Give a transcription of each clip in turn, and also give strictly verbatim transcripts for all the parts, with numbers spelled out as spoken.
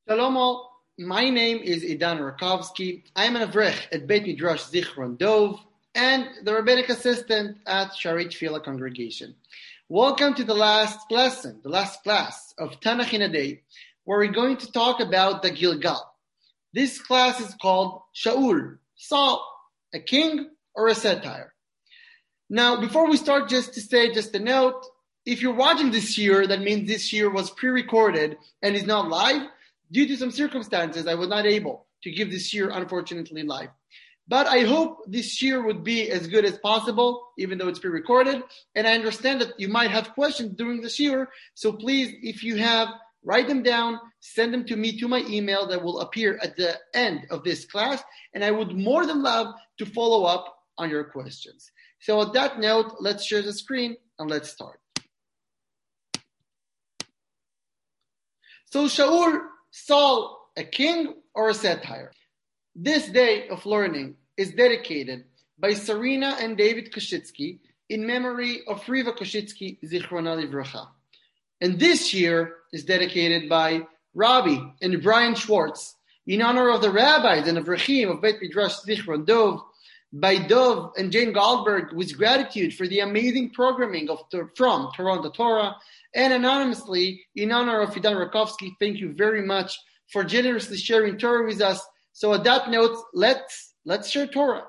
Shalom all. My name is Idan Rakovsky. I am an Avrech at Beit Midrash Zichron Dov and the rabbinic assistant at Shaarei Tefillah congregation. Welcome to the last lesson, the last class of Tanakh in a Day, where we're going to talk about the Gilgal. This class is called Shaul, Saul, a king or a satire. Now, before we start, just to say, just a note, if you're watching this year, that means this year was pre-recorded and is not live. Due to some circumstances, I was not able to give this year, unfortunately, live. But I hope this year would be as good as possible, even though it's pre-recorded. And I understand that you might have questions during this year. So please, if you have, write them down, send them to me to my email that will appear at the end of this class. And I would more than love to follow up on your questions. So on that note, let's share the screen and let's start. So Shaul, Saul, a king or a satire? This day of learning is dedicated by Sarina and David Koshitsky in memory of Riva Koshitsky, Zichrona Livracha. And this year is dedicated by Rabbi and Brian Schwartz in honor of the rabbis and Avrechim of Beit Midrash Zichron Dov, by Dov and Jane Goldberg with gratitude for the amazing programming of from Toronto Torah, and anonymously in honor of Idan Rakovsky. Thank you very much for generously sharing Torah with us. So on that note, let's let's share Torah.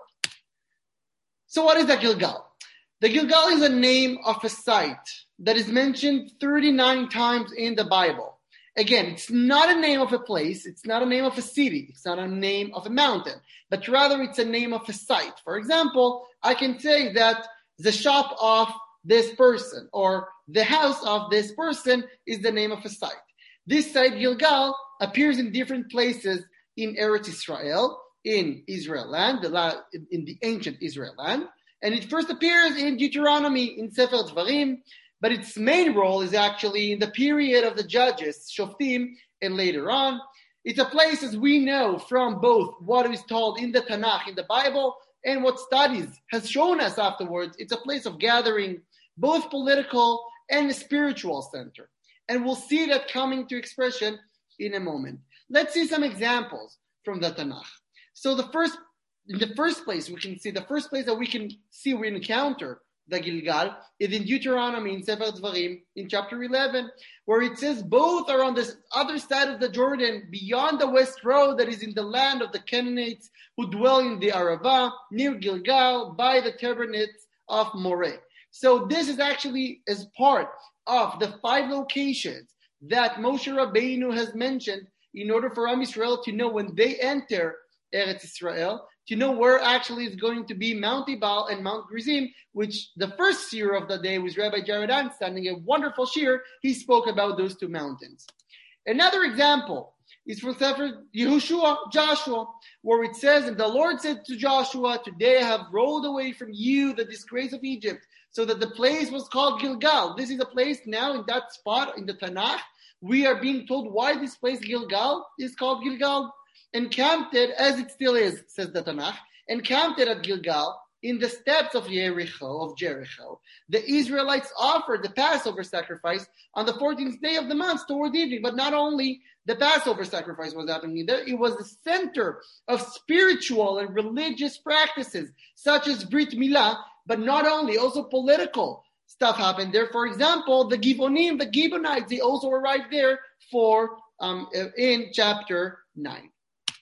So what is the Gilgal? The Gilgal is a name of a site that is mentioned thirty-nine times in the Bible. Again, it's not a name of a place, it's not a name of a city, it's not a name of a mountain, but rather it's a name of a site. For example, I can say that the shop of this person or the house of this person is the name of a site. This site, Gilgal, appears in different places in Eretz Israel, in Israel land, in the ancient Israel land, and it first appears in Deuteronomy, in Sefer Dvarim, but its main role is actually in the period of the Judges, Shoftim, and later on. It's a place, as we know from both what is told in the Tanakh, in the Bible, and what studies has shown us afterwards. It's a place of gathering, both political and a spiritual center. And we'll see that coming to expression in a moment. Let's see some examples from the Tanakh. So the first, in the first place, we can see, the first place that we can see, we encounter the Gilgal is in Deuteronomy, in Sefer Dvarim, in chapter eleven, where it says both are on the other side of the Jordan, beyond the west road that is in the land of the Canaanites who dwell in the Arava, near Gilgal, by the tabernates of Moreh. So this is actually as part of the five locations that Moshe Rabbeinu has mentioned in order for Am Yisrael to know when they enter Eretz Israel, to know where actually is going to be Mount Ebal and Mount Gerizim, which the first seer of the day was Rabbi Jared Anstanding, a wonderful seer. He spoke about those two mountains. Another example is from Sefer Yehoshua, Joshua, where it says, and the Lord said to Joshua, today I have rolled away from you the disgrace of Egypt, so that the place was called Gilgal. This is a place now in that spot in the Tanakh. We are being told why this place Gilgal is called Gilgal. Encamped it, as it still is, says the Tanakh, encamped it at Gilgal in the steps of Jericho, of Jericho. The Israelites offered the Passover sacrifice on the fourteenth day of the month toward evening. But not only the Passover sacrifice was happening there, it was the center of spiritual and religious practices, such as Brit Milah, but not only, also political stuff happened there. For example, the Givonim, the Gibeonites, they also arrived there for um, in chapter nine.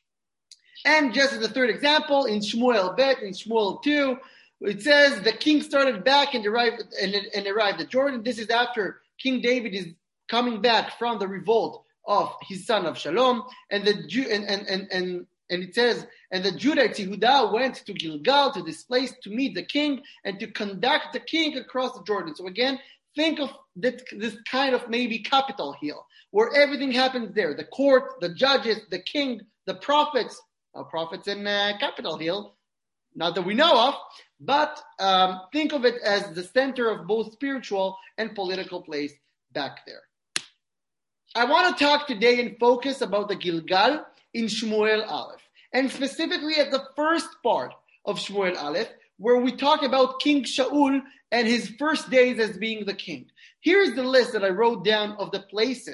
And just as a third example, in Shmuel Bet, in Shmuel two, it says the king started back and arrived and, and arrived at Jordan. This is after King David is coming back from the revolt of his son Avshalom, and the and and and and, and it says, and the Judahites Yehuda went to Gilgal, to this place, to meet the king and to conduct the king across the Jordan. So again, think of that, this kind of maybe Capitol Hill, where everything happens there: the court, the judges, the king, the prophets. Uh, prophets in uh, Capitol Hill, not that we know of, but um, think of it as the center of both spiritual and political place back there. I want to talk today and focus about the Gilgal in Shmuel Aleph, and specifically at the first part of Shmuel Aleph, where we talk about King Shaul and his first days as being the king. Here's the list that I wrote down of the places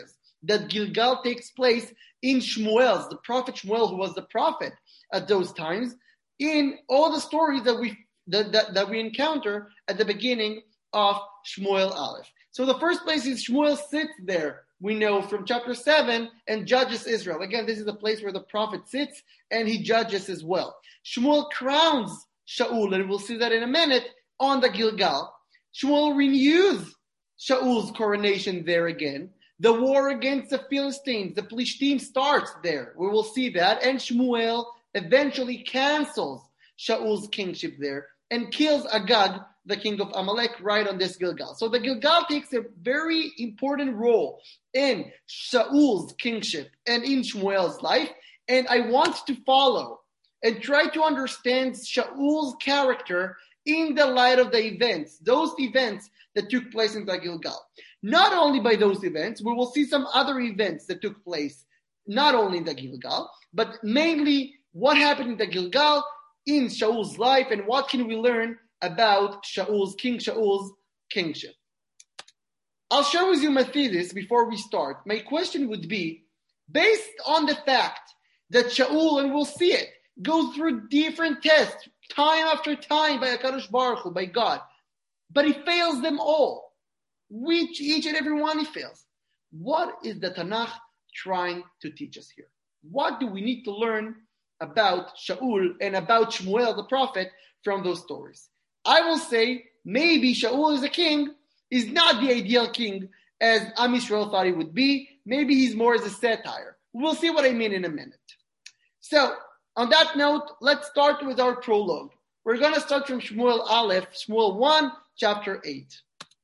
that Gilgal takes place in Shmuel's, the prophet Shmuel, who was the prophet at those times, in all the stories that we that, that, that we encounter at the beginning of Shmuel Aleph. So the first place is Shmuel sits there, we know from chapter seven, and judges Israel. Again, this is the place where the prophet sits and he judges as well. Shmuel crowns Shaul, and we'll see that in a minute, on the Gilgal. Shmuel renews Shaul's coronation there again. The war against the Philistines, the Plishtim, starts there. We will see that. And Shmuel eventually cancels Shaul's kingship there and kills Agag, the king of Amalek, right on this Gilgal. So the Gilgal takes a very important role in Shaul's kingship and in Shmuel's life. And I want to follow and try to understand Shaul's character in the light of the events, those events that took place in the Gilgal. Not only by those events, we will see some other events that took place, not only in the Gilgal, but mainly what happened in the Gilgal in Shaul's life, and what can we learn about Shaul's, King Shaul's kingship. I'll share with you my thesis before we start. My question would be, based on the fact that Shaul, and we'll see it, goes through different tests, time after time by HaKadosh Baruch Hu, by God, but he fails them all. Which each and every one he fails. What is the Tanakh trying to teach us here? What do we need to learn about Shaul and about Shmuel the prophet from those stories? I will say maybe Shaul as a king is not the ideal king as Am Yisrael thought he would be. Maybe he's more as a satire. We'll see what I mean in a minute. So, on that note, let's start with our prologue. We're going to start from Shmuel Aleph, Shmuel one, chapter eight.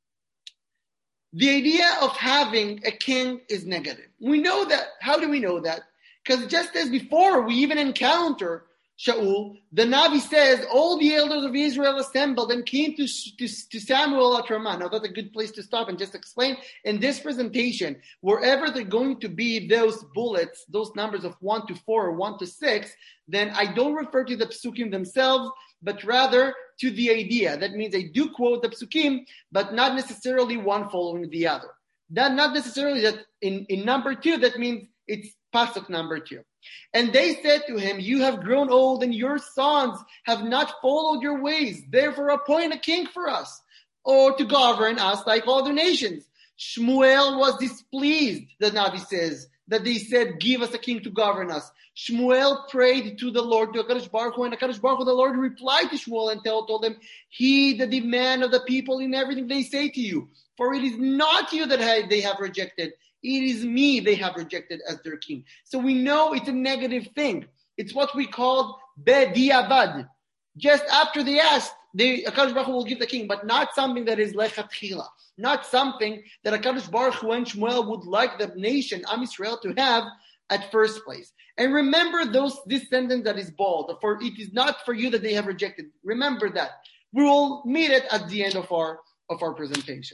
The idea of having a king is negative. We know that. How do we know that? Because just as before we even encounter Shaul, the Navi says, all the elders of Israel assembled and came to, to, to Samuel at Ramah. Now that's a good place to stop and just explain. In this presentation, wherever they're going to be those bullets, those numbers of one to four or one to six, then I don't refer to the psukim themselves, but rather to the idea. That means I do quote the psukim, but not necessarily one following the other. That not necessarily that in, in number two, that means it's pasuk number two. And they said to him, you have grown old and your sons have not followed your ways. Therefore appoint a king for us, or to govern us like other nations. Shmuel was displeased, the Navi says, that they said, give us a king to govern us. Shmuel prayed to the Lord, to HaKadosh Baruch Hu, and HaKadosh Baruch Hu, the Lord, replied to Shmuel and told him, heed the demand of the people in everything they say to you. For it is not you that they have rejected. It is me they have rejected as their king. So we know it's a negative thing. It's what we call bediavad. Just after they asked, they, HaKadosh Baruch Hu will give the king, but not something that is lechatchila. Not something that HaKadosh Baruch Hu and Shmuel would like the nation, Am Yisrael, to have at first place. And remember those this sentence that is bold, for it is not for you that they have rejected. Remember that. We will meet it at the end of our of our presentation.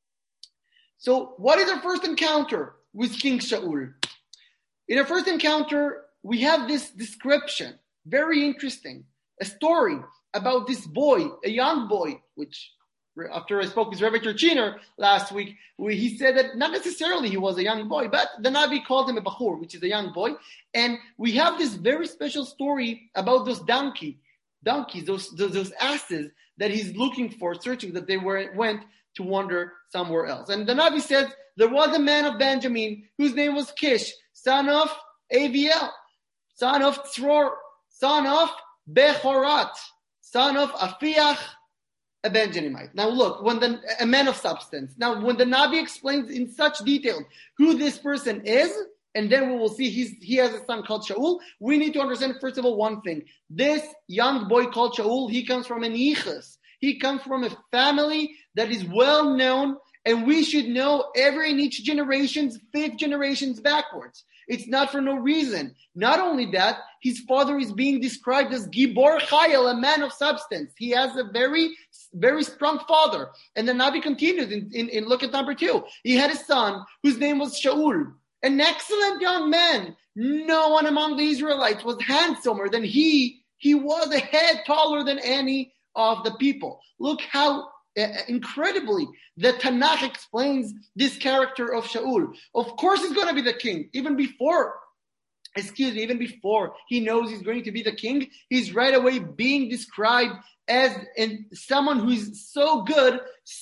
So what is our first encounter with King Shaul? In our first encounter, we have this description, very interesting, a story about this boy, a young boy, which after I spoke with Rabbi Turchiner last week, we, he said that not necessarily he was a young boy, but the Navi called him a Bachur, which is a young boy. And we have this very special story about those donkey, donkeys, those, those, those asses that he's looking for, searching, that they were went to wander somewhere else. And the Navi says, there was a man of Benjamin whose name was Kish, son of Aviel, son of Tzror, son of Bechorat, son of Afiach, a Benjaminite. Now look, when the, a man of substance. Now when the Navi explains in such detail who this person is, and then we will see he's, he has a son called Shaul, we need to understand first of all one thing. This young boy called Shaul, he comes from an Ichas. He comes from a family that is well known, and we should know every in each generation's fifth generations backwards. It's not for no reason. Not only that, his father is being described as Gibor Chayil, a man of substance. He has a very, very strong father. And the Navi continues in, in, in look at number two. He had a son whose name was Shaul, an excellent young man. No one among the Israelites was handsomer than he. He was a head taller than any of the people. Look how uh, incredibly, the Tanakh explains this character of Shaul. Of course he's going to be the king, even before Excuse me, even before he knows he's going to be the king, he's right away being described as in someone who is so good,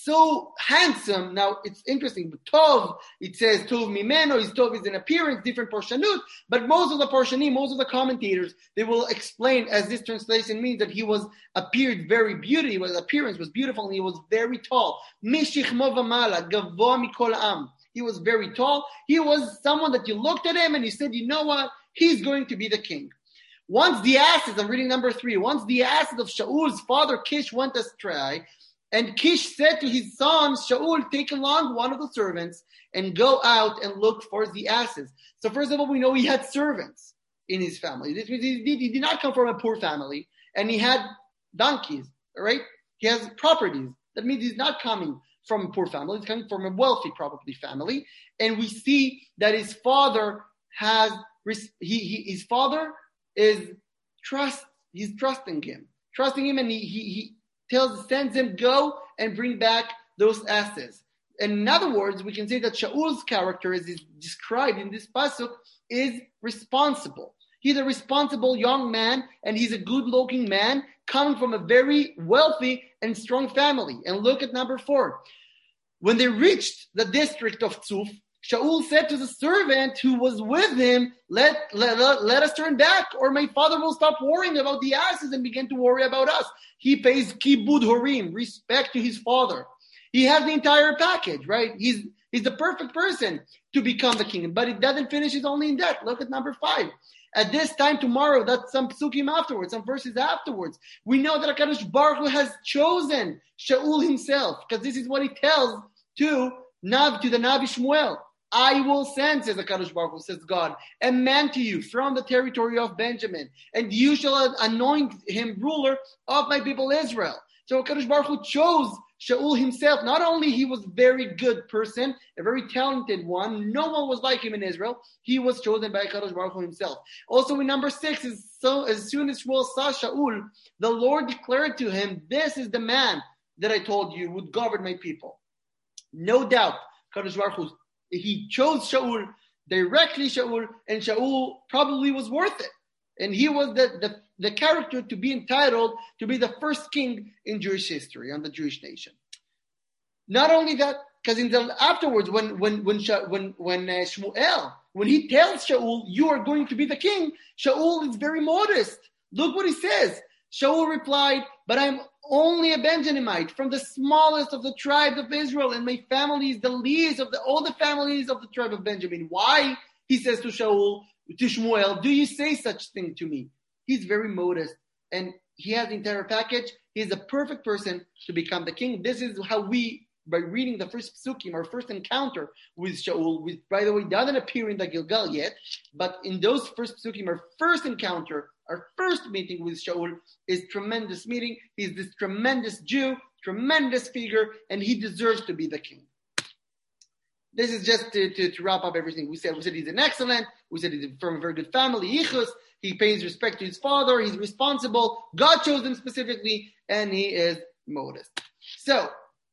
so handsome. Now, it's interesting, but Tov, it says Tov Mimeno, his Tov is in appearance, different Parshanut, but most of the Parshanim, most of the commentators, they will explain, as this translation means, that he was appeared very beautiful, his appearance was beautiful, and he was very tall. Mishichmo v'mala, gavoa mikol am. He was very tall. He was someone that you looked at him and you said, you know what? He's going to be the king. Once the asses, I'm reading number three, once the asses of Shaul's father Kish went astray, and Kish said to his son, Shaul, take along one of the servants and go out and look for the asses. So first of all, we know he had servants in his family. This means he did, he did not come from a poor family, and he had donkeys, all right? He has properties. That means he's not coming from a poor family. He's coming from a wealthy, probably, family. And we see that his father has... He, he, his father is trust. He's trusting him, trusting him, and he, he, he tells, sends him go and bring back those asses. And in other words, we can say that Shaul's character, as is described in this pasuk, is responsible. He's a responsible young man, and he's a good-looking man coming from a very wealthy and strong family. And look at number four. When they reached the district of Tzuf, Shaul said to the servant who was with him, let, let, let us turn back, or my father will stop worrying about the asses and begin to worry about us. He pays kibud horim, respect to his father. He has the entire package, right? He's, he's the perfect person to become the king. But it doesn't finish it only in that. Look at number five. At this time tomorrow, that's some psukim afterwards, some verses afterwards, we know that HaKadosh Baruch Hu has chosen Shaul himself, because this is what he tells to Nav, to the Navi Shmuel. I will send, says HaKadosh Baruch Hu, says God, a man to you from the territory of Benjamin, and you shall anoint him ruler of my people Israel. So HaKadosh Baruch Hu chose Shaul himself. Not only he was a very good person, a very talented one, no one was like him in Israel, he was chosen by HaKadosh Baruch Hu himself. Also in number six, is so as soon as Shmuel saw Shaul, the Lord declared to him, this is the man that I told you would govern my people. No doubt, HaKadosh Baruch Hu, he chose Shaul, directly Shaul, and Shaul probably was worth it. And he was the, the, the character to be entitled to be the first king in Jewish history, on the Jewish nation. Not only that, because in the afterwards, when when when when when uh, Shmuel, when he tells Shaul, you are going to be the king, Shaul is very modest. Look what he says. Shaul replied, but I'm only a Benjaminite from the smallest of the tribes of Israel, and my family is the least of the, all the families of the tribe of Benjamin. Why, he says to Shaul, to Shmuel, do you say such thing to me? He's very modest, and he has the entire package. He's a perfect person to become the king. This is how we, by reading the first psukim, our first encounter with Shaul, which, by the way, doesn't appear in the Gilgal yet, but in those first psukim, our first encounter, our first meeting with Shaul is tremendous meeting. He's this tremendous Jew, tremendous figure, and he deserves to be the king. This is just to, to, to wrap up everything. We said we said he's an excellent. We said he's from a very good family. Yichus. He pays respect to his father. He's responsible. God chose him specifically, and he is modest. So,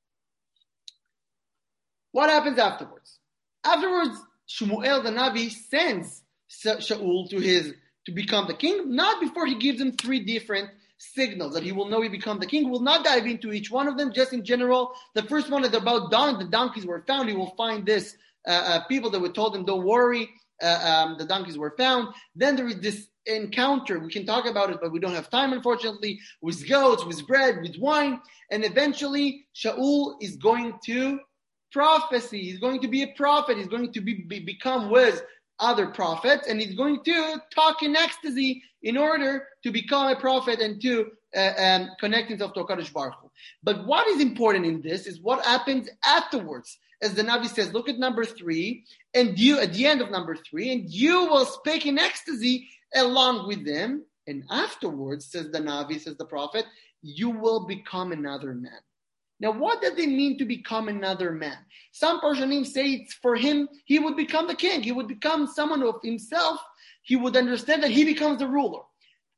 what happens afterwards? Afterwards, Shmuel the Navi sends Shaul to his to become the king, not before he gives him three different signals that he will know he become the king. We'll not dive into each one of them, just in general. The first one is about don- the donkeys were found. He will find this uh, uh, people that would told him, don't worry, uh, um, the donkeys were found. Then there is this encounter. We can talk about it, but we don't have time, unfortunately, with goats, with bread, with wine. And eventually, Shaul is going to prophesy. He's going to be a prophet. He's going to be, be become with other prophets, and he's going to talk in ecstasy in order to become a prophet and to uh, um, connect himself to HaKadosh Baruch Hu. But what is important in this is what happens afterwards. As the Navi says, look at number three, and you, at the end of number three, and you will speak in ecstasy along with them, and afterwards, says the Navi, says the prophet, you will become another man. Now, what does it mean to become another man? Some Parshanim say it's for him, he would become the king. He would become someone of himself. He would understand that he becomes the ruler.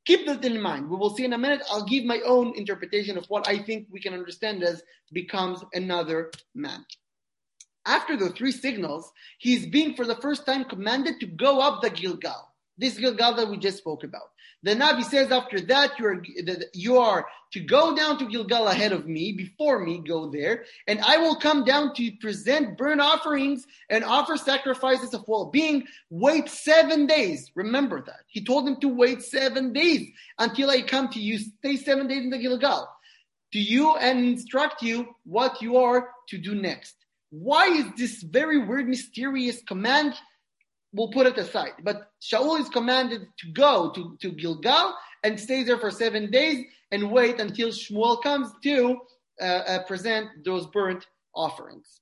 Keep that in mind. We will see in a minute. I'll give my own interpretation of what I think we can understand as becomes another man. After the three signals, he's being for the first time commanded to go up the Gilgal. This Gilgal that we just spoke about. The Navi says after that you are, you are to go down to Gilgal ahead of me, before me, go there, and I will come down to present burnt offerings and offer sacrifices of well-being. Wait seven days. Remember that. He told them to wait seven days until I come to you. Stay seven days in the Gilgal to you and instruct you what you are to do next. Why is this very weird, mysterious command? We'll put it aside. But Shaul is commanded to go to, to Gilgal and stays there for seven days and wait until Shmuel comes to uh, uh, present those burnt offerings.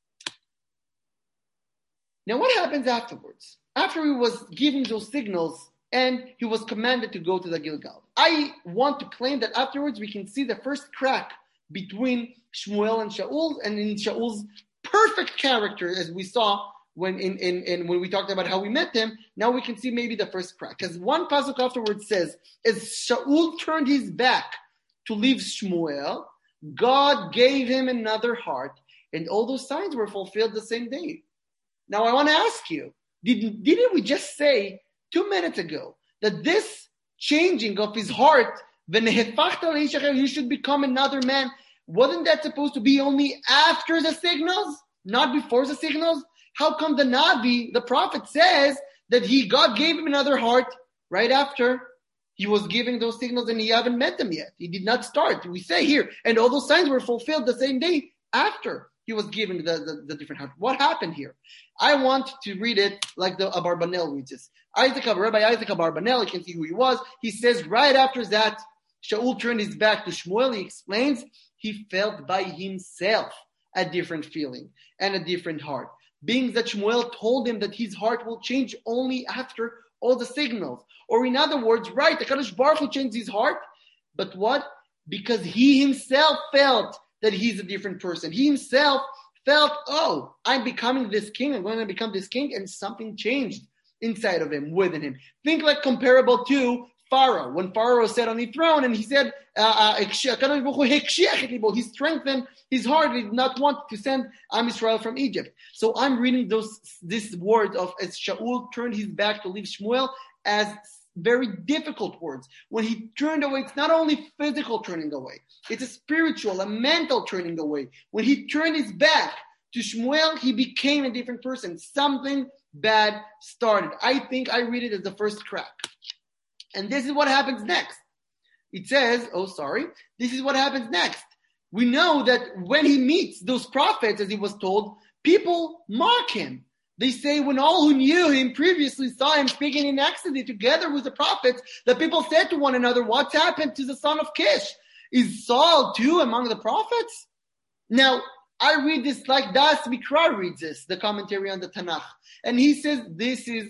Now what happens afterwards? After he was giving those signals and he was commanded to go to the Gilgal. I want to claim that afterwards we can see the first crack between Shmuel and Shaul, and in Shaul's perfect character, as we saw when in, in, in when we talked about how we met him. Now we can see maybe the first crack. Because one pasuk afterwards says, as Shaul turned his back to leave Shmuel, God gave him another heart, and all those signs were fulfilled the same day. Now I want to ask you, did, didn't we just say two minutes ago that this changing of his heart, you should become another man, wasn't that supposed to be only after the signals, not before the signals? How come the Navi, the prophet, says that he God gave him another heart right after he was giving those signals and he haven't met them yet? He did not start. We say here, and all those signs were fulfilled the same day after he was given the, the, the different heart. What happened here? I want to read it like the Abarbanel reads this. Isaac, Rabbi Isaac Abarbanel, you can see who he was. He says right after that, Shaul turned his back to Shmuel. He explains he felt by himself a different feeling and a different heart. Being that Shmuel told him that his heart will change only after all the signals. Or in other words, right, the HaKadosh Baruch Hu changed his heart. But what? Because he himself felt that he's a different person. He himself felt, oh, I'm becoming this king. I'm going to become this king. And something changed inside of him, within him. Think like comparable to Pharaoh. When Pharaoh sat on the throne and he said, uh, uh, he strengthened his heart. He did not want to send Am Israel from Egypt. So I'm reading those this word of as Shaul turned his back to leave Shmuel as very difficult words. When he turned away, it's not only physical turning away, it's a spiritual, a mental turning away. When he turned his back to Shmuel, he became a different person. Something bad started. I think I read it as the first crack. And this is what happens next. It says, oh, sorry, this is what happens next. We know that when he meets those prophets, as he was told, people mock him. They say when all who knew him previously saw him speaking in ecstasy together with the prophets, the people said to one another, what's happened to the son of Kish? Is Saul too among the prophets? Now, I read this like Das Mikra reads this, the commentary on the Tanakh. And he says this is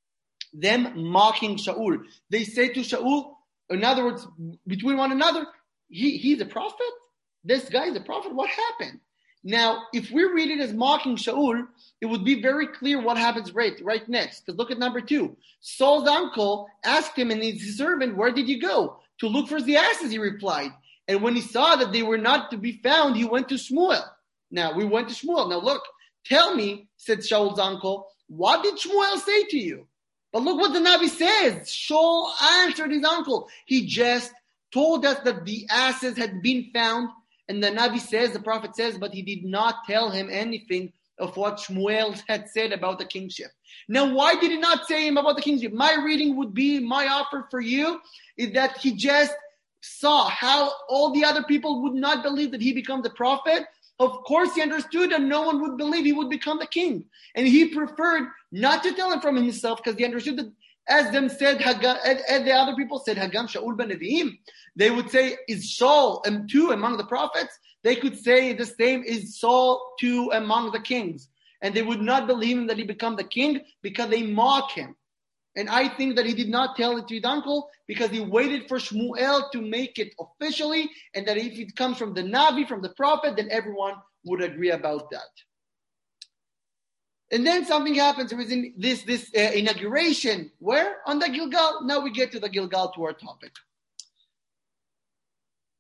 them mocking Shaul. They say to Shaul, in other words, between one another, he, he's a prophet? This guy is a prophet? What happened? Now, if we read it as mocking Shaul, it would be very clear what happens right, right next. Because look at number two. Saul's uncle asked him and his servant, where did you go? To look for the asses, he replied. And when he saw that they were not to be found, he went to Shmuel. Now, we went to Shmuel. Now look, tell me, said Shaul's uncle, what did Shmuel say to you? But look what the Navi says. Shaul answered his uncle. He just told us that the asses had been found. And the Navi says, the prophet says, but he did not tell him anything of what Shmuel had said about the kingship. Now, why did he not say him about the kingship? My reading would be, my offer for you is that he just saw how all the other people would not believe that he become the prophet. Of course, he understood that no one would believe he would become the king. And he preferred not to tell him from himself because he understood that as them said, as the other people said, Hagam Shaul ben Nevi'im, they would say, is Saul too among the prophets? They could say the same, is Saul too among the kings? And they would not believe him that he become the king because they mock him. And I think that he did not tell it to his uncle because he waited for Shmuel to make it officially, and that if it comes from the Navi, from the prophet, then everyone would agree about that. And then something happens. There is in this, this uh, inauguration. Where? On the Gilgal. Now we get to the Gilgal, to our topic.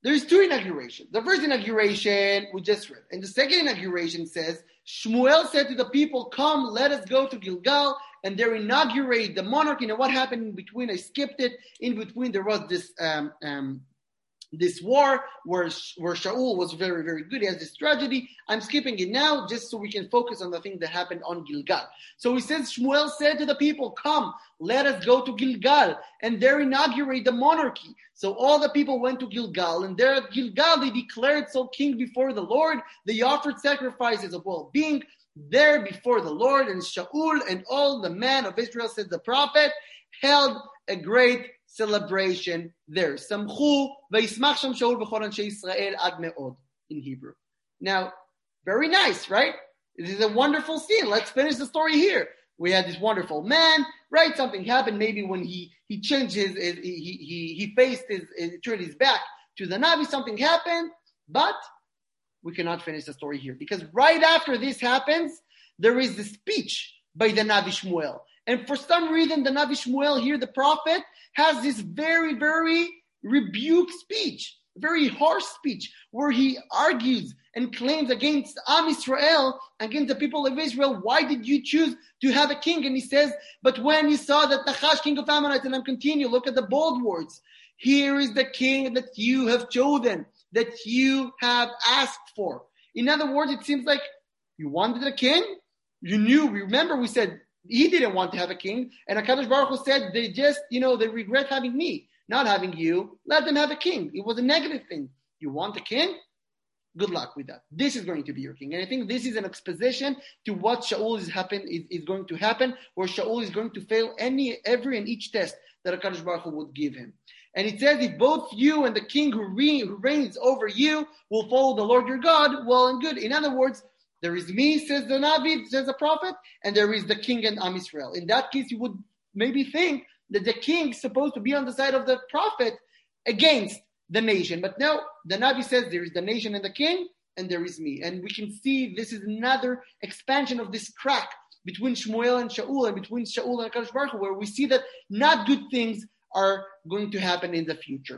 There's two inaugurations. The first inauguration we just read. And the second inauguration says, Shmuel said to the people, come, let us go to Gilgal. And they inaugurate the monarchy. Now what happened in between? I skipped it. In between there was this um, um, this war where, where Shaul was very, very good. He has this tragedy. I'm skipping it now just so we can focus on the thing that happened on Gilgal. So he says, Shmuel said to the people, come, let us go to Gilgal. And there inaugurate the monarchy. So all the people went to Gilgal. And there at Gilgal, they declared so king before the Lord. They offered sacrifices of well-being there before the Lord. And Shaul and all the men of Israel, said the prophet, held a great celebration there. Samchu v'yismach sham Shaul v'chol anshe Yisrael ad me'od in Hebrew. Now, very nice, right? This is a wonderful scene. Let's finish the story here. We had this wonderful man, right? Something happened maybe when he he changed his, his he he he faced his, his turned his back to the Navi. Something happened, but we cannot finish the story here because right after this happens, there is the speech by the Navi Shmuel. And for some reason, the Navi Shmuel here, the prophet, has this very, very rebuke speech, very harsh speech, where he argues and claims against Am Israel, against the people of Israel. Why did you choose to have a king? And he says, but when you saw that Nachash, king of Ammonites, and I'm continue, look at the bold words. Here is the king that you have chosen, that you have asked for. In other words, it seems like you wanted a king. You knew, remember we said, he didn't want to have a king. And HaKadosh Baruch Hu said, they just, you know, they regret having me, not having you. Let them have a king. It was a negative thing. You want a king? Good luck with that. This is going to be your king. And I think this is an exposition to what Shaul is, happen, is, is going to happen, where Shaul is going to fail any, every and each test that HaKadosh Baruch Hu would give him. And it says, if both you and the king who, re, who reigns over you will follow the Lord your God, well and good. In other words, there is me, says the Navi, says the prophet, and there is the king and Am Israel. In that case, you would maybe think that the king is supposed to be on the side of the prophet against the nation. But no, the Navi says there is the nation and the king, and there is me. And we can see this is another expansion of this crack between Shmuel and Shaul, and between Shaul and HaKadosh Baruch Hu, where we see that not good things are going to happen in the future.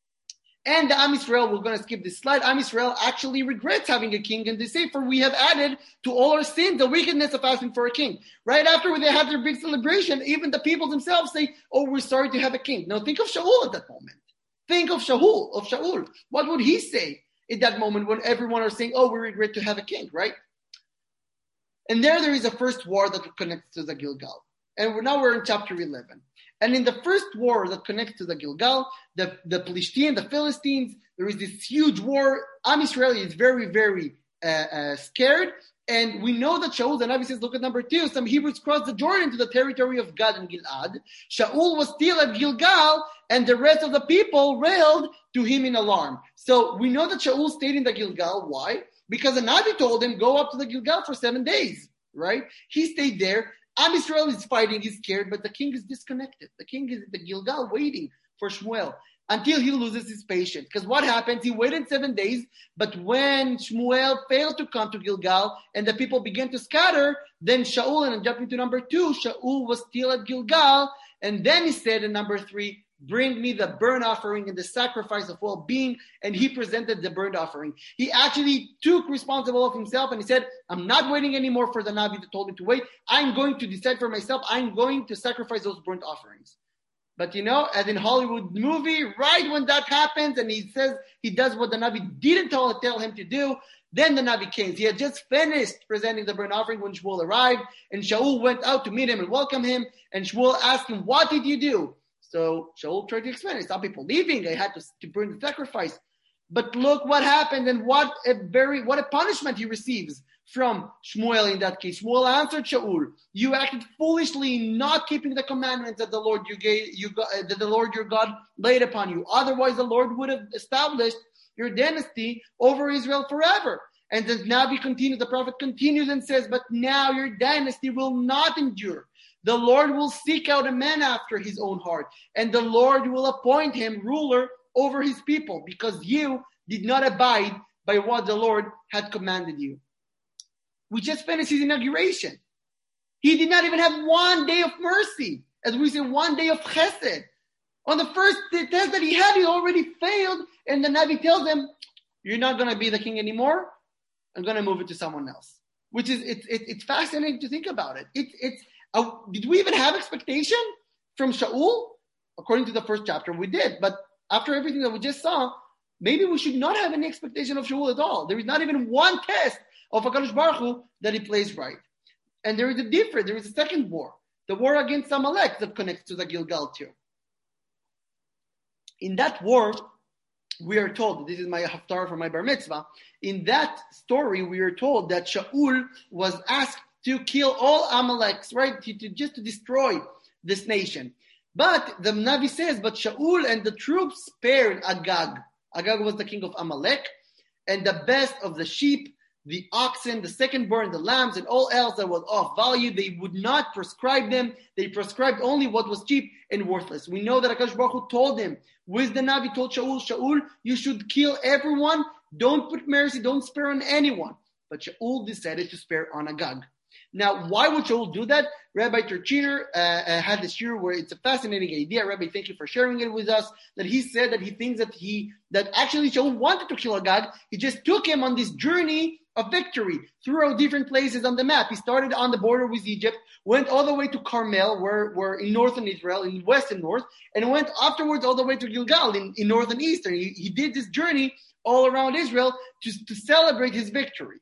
And the Am Israel, we're going to skip this slide. Am Israel actually regrets having a king, and they say, for we have added to all our sins the wickedness of asking for a king. Right after they had their big celebration, even the people themselves say, oh, we're sorry to have a king. Now think of Shaul at that moment. Think of Shaul, of Shaul. What would he say in that moment when everyone are saying, oh, we regret to have a king, right? And there, there is a first war that connects to the Gilgal. And we're, now we're in chapter eleven. And in the first war that connects to the Gilgal, the, the Plishtim, the Philistines, there is this huge war. Am Israel is very, very uh, uh, scared. And we know that Shaul, the Navi says, look at number two, some Hebrews crossed the Jordan to the territory of Gad and Gilad. Shaul was still at Gilgal, and the rest of the people railed to him in alarm. So we know that Shaul stayed in the Gilgal. Why? Because the Navi told him, go up to the Gilgal for seven days, right? He stayed there. Am Israel is fighting, he's scared, but the king is disconnected. The king is at the Gilgal waiting for Shmuel until he loses his patience. Because what happens? He waited seven days, but when Shmuel failed to come to Gilgal and the people began to scatter, then Shaul, and I'm jumping to number two, Shaul was still at Gilgal, and then he said in number three, bring me the burnt offering and the sacrifice of well-being, and he presented the burnt offering. He actually took responsibility of himself, and he said, I'm not waiting anymore for the Navi that told me to wait. I'm going to decide for myself. I'm going to sacrifice those burnt offerings. But you know, as in Hollywood movie, right when that happens, and he says he does what the Navi didn't tell, tell him to do, then the Navi came. He had just finished presenting the burnt offering when Shmuel arrived, and Shaul went out to meet him and welcome him, and Shmuel asked him, what did you do? So Shaul tried to explain it. Some people leaving, I had to, to burn the sacrifice. But look what happened, and what a very what a punishment he receives from Shmuel in that case. Shmuel answered Shaul, you acted foolishly in not keeping the commandments that the Lord you gave you uh, that the Lord your God laid upon you. Otherwise the Lord would have established your dynasty over Israel forever. And the Navi continues, the prophet continues and says, but now your dynasty will not endure. The Lord will seek out a man after his own heart, and the Lord will appoint him ruler over his people, because you did not abide by what the Lord had commanded you. We just finished his inauguration. He did not even have one day of mercy, as we say, one day of chesed. On the first test that he had, he already failed. And the Navi tells him, you're not going to be the king anymore. I'm going to move it to someone else. Which is, it's it, it's fascinating to think about it. it it's uh, Did we even have expectation from Shaul? According to the first chapter, we did. But after everything that we just saw, maybe we should not have any expectation of Shaul at all. There is not even one test of HaKadosh Baruch Hu that he plays right. And there is a different, there is a second war. The war against Amalek that connects to the Gilgal too. In that war, we are told, this is my haftarah for my bar mitzvah, in that story we are told that Shaul was asked to kill all Amaleks, right, to, to, just to destroy this nation. But the Navi says, but Shaul and the troops spared Agag. Agag was the king of Amalek, and the best of the sheep, the oxen, the second-born, the lambs, and all else that was of value, they would not prescribe them. They prescribed only what was cheap and worthless. We know that HaKadosh Baruch Hu told him, with the Navi told Shaul, Shaul, you should kill everyone. Don't put mercy, don't spare on anyone. But Shaul decided to spare on Agag. Now, why would Shaul do that? Rabbi Turchiner uh, uh, had this year where it's a fascinating idea. Rabbi, thank you for sharing it with us. That he said that he thinks that he that actually Shaul wanted to kill Agag. He just took him on this journey of victory throughout different places on the map. He started on the border with Egypt, went all the way to Carmel, where, where in northern Israel, in west and north, and went afterwards all the way to Gilgal in, in northern eastern. He, he did this journey all around Israel to, to celebrate his victory.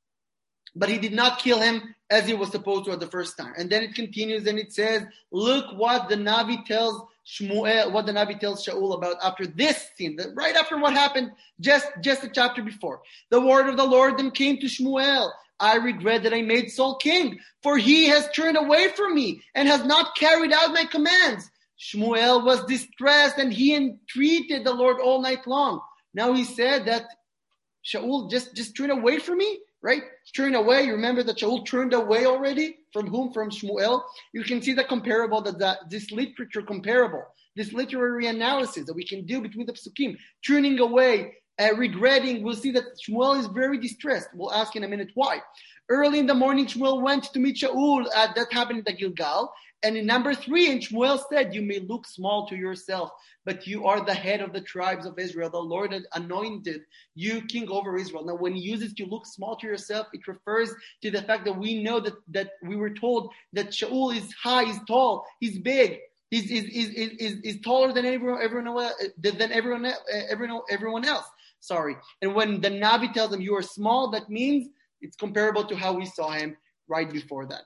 But he did not kill him as he was supposed to at the first time. And then it continues and it says, look what the Navi tells Shmuel, what the Navi tells Shaul about after this scene, that right after what happened just, just a chapter before. The word of the Lord then came to Shmuel. I regret that I made Saul king, for he has turned away from me and has not carried out my commands. Shmuel was distressed and he entreated the Lord all night long. Now he said that Shaul just, just turned away from me. Right? Turn away. You remember that Shaul turned away already? From whom? From Shmuel. You can see the comparable, that, that this literature comparable, this literary analysis that we can do between the psukim, turning away, uh, regretting. We'll see that Shmuel is very distressed. We'll ask in a minute why. Early in the morning, Shmuel went to meet Shaul. Uh, that happened in the Gilgal. And in number three, and Shmuel said, you may look small to yourself, but you are the head of the tribes of Israel. The Lord had anointed you king over Israel. Now, when he uses to look small to yourself, it refers to the fact that we know that, that we were told that Shaul is high, he's tall, he's big, he's, he's, he's, he's, he's taller than everyone, everyone, than everyone, everyone, everyone else. Sorry. And when the Navi tells him you are small, that means it's comparable to how we saw him right before that.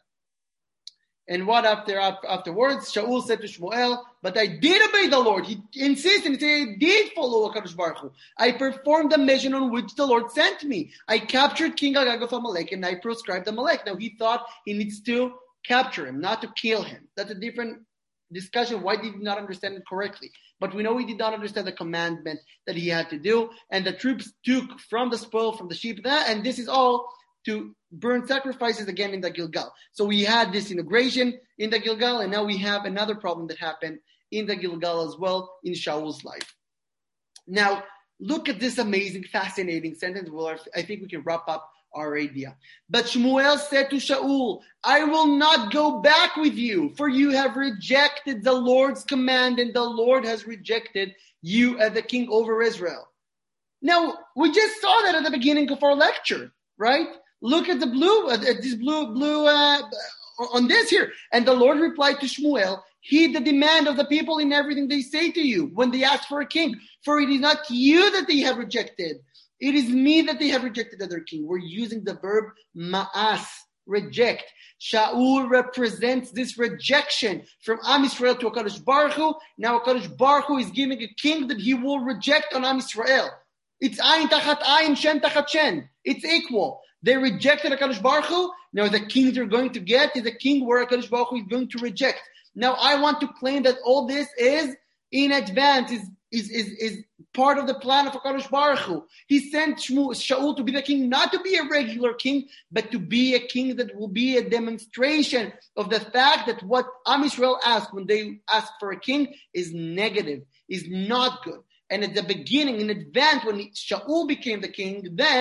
And what after afterwards? Shaul said to Shmuel, but I did obey the Lord. He insisted and said, I did follow HaKadosh Baruch Hu. I performed the mission on which the Lord sent me. I captured King Agag of Amalek and I proscribed Amalek. Now he thought he needs to capture him, not to kill him. That's a different discussion. Why did he not understand it correctly? But we know he did not understand the commandment that he had to do. And the troops took from the spoil, from the sheep, that, and this is all to burn sacrifices again in the Gilgal. So we had this integration in the Gilgal, and now we have another problem that happened in the Gilgal as well in Shaul's life. Now, look at this amazing, fascinating sentence. Well, I think we can wrap up our idea. But Shmuel said to Shaul, I will not go back with you, for you have rejected the Lord's command, and the Lord has rejected you as the king over Israel. Now, we just saw that at the beginning of our lecture, right? Look at the blue, uh, this blue, blue, uh, on this here. And the Lord replied to Shmuel, heed the demand of the people in everything they say to you when they ask for a king. For it is not you that they have rejected. It is me that they have rejected as their king. We're using the verb ma'as, reject. Shaul represents this rejection from Am Yisrael to HaKadosh Baruch Hu. Now HaKadosh Baruch Hu is giving a king that he will reject on Am Yisrael. It's ayin tachat ayin, shen tachat shen. It's equal. They rejected HaKadosh Baruch Hu. Now the king they're going to get is a king where HaKadosh Baruch Hu is going to reject. Now I want to claim that all this is in advance, is is is, is part of the plan of HaKadosh Baruch Hu. He sent Shmuel, Shaul to be the king, not to be a regular king, but to be a king that will be a demonstration of the fact that what Am Yisrael asked when they asked for a king is negative, is not good. And at the beginning, in advance, when Shaul became the king, then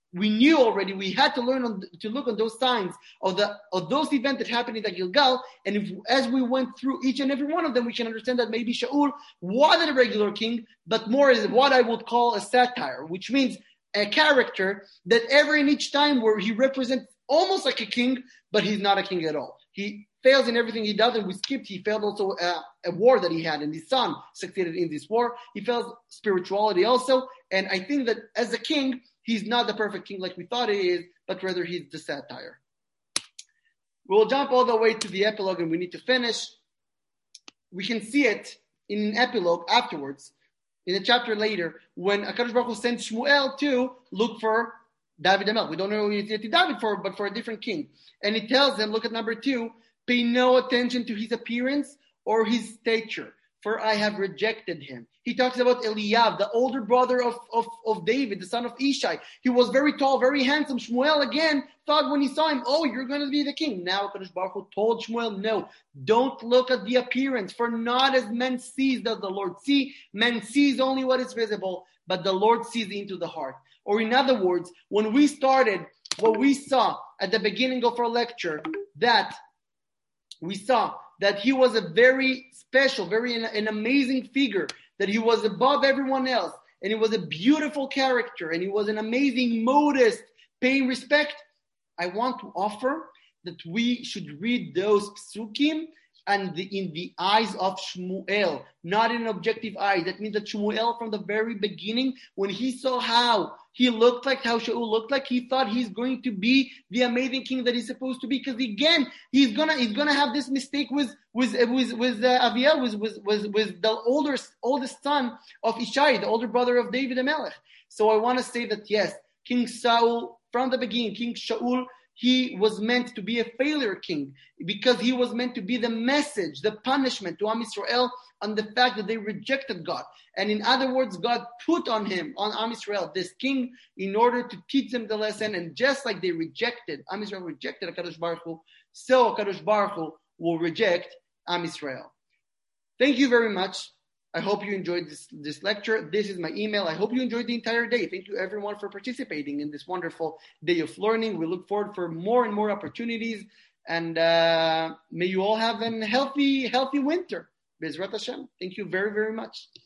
we knew already, we had to learn on, to look on those signs of the of those events that happened in the Gilgal. And if, as we went through each and every one of them, we can understand that maybe Shaul wasn't a regular king, but more is what I would call a satire, which means a character that every and each time where he represents almost like a king, but he's not a king at all. He fails in everything he does, and we skipped, he failed also uh, a war that he had, and his son succeeded in this war. He fails spirituality also, and I think that as a king, he's not the perfect king like we thought he is, but rather he's the satire. We'll jump all the way to the epilogue, and we need to finish. We can see it in an epilogue afterwards, in a chapter later, when HaKadosh Baruch Hu sends Shmuel to look for David HaMelech. We don't know who he's yet David for, but for a different king. And he tells them, look at number two, pay no attention to his appearance or his stature, for I have rejected him. He talks about Eliab, the older brother of, of, of David, the son of Ishai. He was very tall, very handsome. Shmuel, again, thought when he saw him, oh, you're going to be the king. Now, HaKadosh Baruch Hu told Shmuel, no, don't look at the appearance, for not as men sees does the Lord see. Men sees only what is visible, but the Lord sees into the heart. Or in other words, when we started, what we saw at the beginning of our lecture, that we saw that he was a very special, very an, an amazing figure, that he was above everyone else, and he was a beautiful character, and he was an amazing modist, paying respect. I want to offer that we should read those psukim and the, in the eyes of Shmuel, not in an objective eye. That means that Shmuel, from the very beginning, when he saw how he looked like, how Shaul looked like, he thought he's going to be the amazing king that he's supposed to be. Because again, he's gonna he's gonna have this mistake with with with with uh, Aviel, with with with with the older oldest son of Ishai, the older brother of David HaMelech. So I want to say that yes, King Saul from the beginning, King Shaul, he was meant to be a failure king because he was meant to be the message, the punishment to Am Yisrael on the fact that they rejected God. And in other words, God put on him, on Am Yisrael, this king in order to teach them the lesson. And just like they rejected, Am Yisrael rejected HaKadosh Baruch Hu, so HaKadosh Baruch Hu will reject Am Yisrael. Thank you very much. I hope you enjoyed this, this lecture. This is my email. I hope you enjoyed the entire day. Thank you everyone for participating in this wonderful day of learning. We look forward for more and more opportunities. And uh, may you all have a healthy, healthy winter. Bezrat Hashem. Thank you very, very much.